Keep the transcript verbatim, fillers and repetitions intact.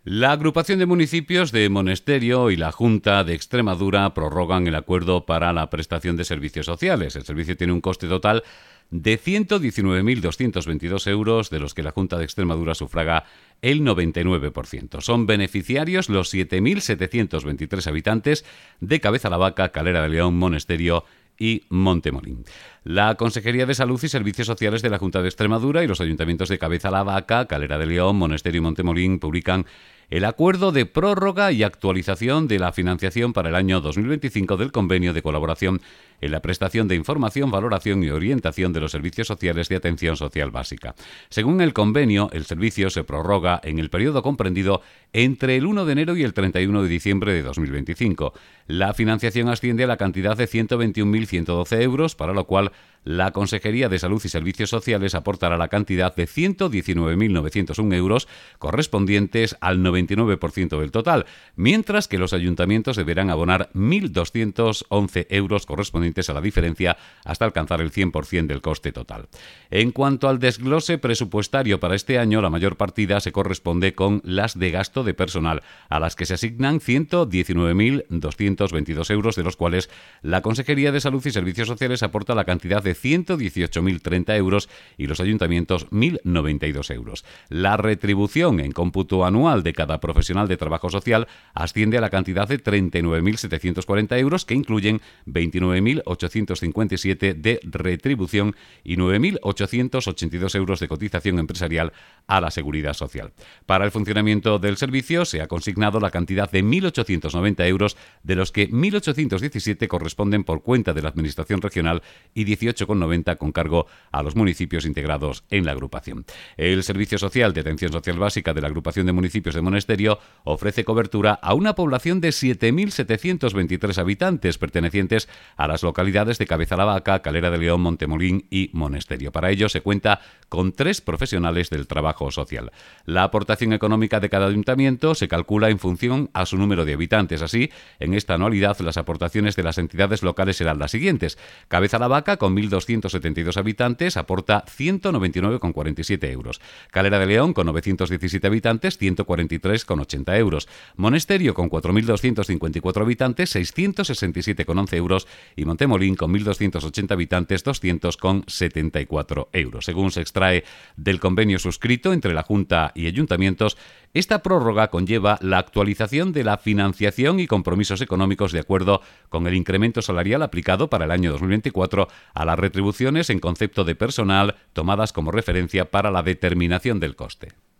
La Agrupación de Municipios de Monesterio y la Junta de Extremadura prorrogan el acuerdo para la prestación de servicios sociales. El servicio tiene un coste total de ciento diecinueve mil doscientos veintidós euros, de los que la Junta de Extremadura sufraga el noventa y nueve por ciento. Son beneficiarios los siete mil setecientos veintitrés habitantes de Cabeza la Vaca, Calera de León, Monesterio y Montemolín. La Consejería de Salud y Servicios Sociales de la Junta de Extremadura y los ayuntamientos de Cabeza la Vaca, Calera de León, Monesterio y Montemolín publican el acuerdo de prórroga y actualización de la financiación para el año dos mil veinticinco del convenio de colaboración en la prestación de información, valoración y orientación de los servicios sociales de atención social básica. Según el convenio, el servicio se prorroga en el periodo comprendido entre el uno de enero y el treinta y uno de diciembre de dos mil veinticinco. La financiación asciende a la cantidad de ciento veintiún mil ciento doce euros, para lo cual la Consejería de Salud y Servicios Sociales aportará la cantidad de ciento diecinueve mil novecientos uno euros, correspondientes al noventa y nueve por ciento del total, mientras que los ayuntamientos deberán abonar mil doscientos once euros correspondientes a la diferencia hasta alcanzar el cien por ciento del coste total. En cuanto al desglose presupuestario para este año, la mayor partida se corresponde con las de gasto de personal, a las que se asignan ciento diecinueve mil doscientos veintidós euros, de los cuales la Consejería de Salud y Servicios Sociales aporta la cantidad de ciento dieciocho mil treinta euros y los ayuntamientos mil noventa y dos euros. La retribución en cómputo anual de cada profesional de trabajo social asciende a la cantidad de treinta y nueve mil setecientos cuarenta euros, que incluyen veintinueve mil ochocientos cincuenta y siete de retribución y nueve mil ochocientos ochenta y dos euros de cotización empresarial a la Seguridad Social. Para el funcionamiento del servicio se ha consignado la cantidad de mil ochocientos noventa euros, de los que mil ochocientos diecisiete corresponden por cuenta de la Administración Regional y dieciocho con noventa con cargo a los municipios integrados en la agrupación. El Servicio Social de Atención Social Básica de la Agrupación de Municipios de Monesterio ofrece cobertura a una población de siete mil setecientos veintitrés habitantes pertenecientes a las localidades de Cabeza la Vaca, Calera de León, Montemolín y Monesterio. Para ello se cuenta con tres profesionales del trabajo social. La aportación económica de cada ayuntamiento se calcula en función a su número de habitantes. Así, en esta anualidad las aportaciones de las entidades locales serán las siguientes. Cabeza la Vaca, con mil doscientos setenta y dos habitantes, aporta ciento noventa y nueve con cuarenta y siete euros. Calera de León, con novecientos diecisiete habitantes, ciento cuarenta y tres con ochenta euros. Monesterio, con cuatro mil doscientos cincuenta y cuatro habitantes, seiscientos sesenta y siete con once euros. Y Montemolín, con mil doscientos ochenta habitantes, doscientos con setenta y cuatro euros. Según se extrae del convenio suscrito entre la Junta y ayuntamientos, esta prórroga conlleva la actualización de la financiación y compromisos económicos de acuerdo con el incremento salarial aplicado para el año dos mil veinticuatro a las retribuciones en concepto de personal tomadas como referencia para la determinación del coste.